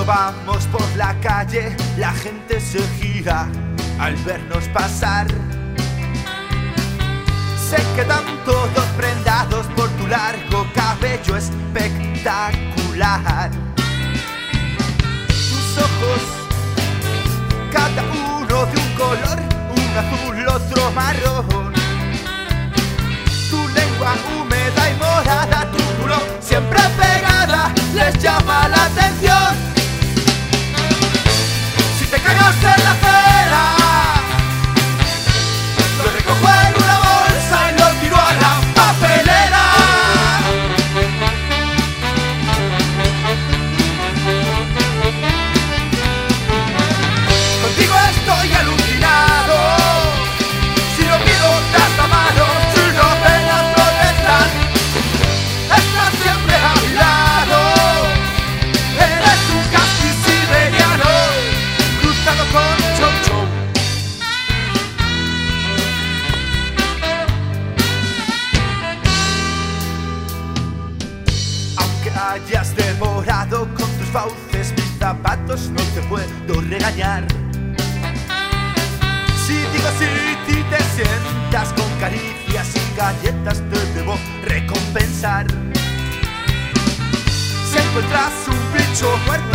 vamos por la calle, la gente se gira al vernos pasar. Se quedan todos prendados por tu largo cabello espectacular. Tus ojos, cada uno de un color, un azul, otro marrón. Tu lengua húmeda y morada, tu culo siempre pegada, les llama la atención. Si te cagas en la acera, lo recojo en una bolsa y lo tiro a la papelera. Contigo estoy alucinado, si no pido das la mano, si no penas no detrás, estás siempre a mi lado. Eres un casi siberiano, cruzado con chow chow. Aunque hayas devorado con tus fauces mis zapatos, no te puedo regañar. Si digo sí, si te sientas con caricias y galletas, te debo recompensar. Si encuentras un bicho muerto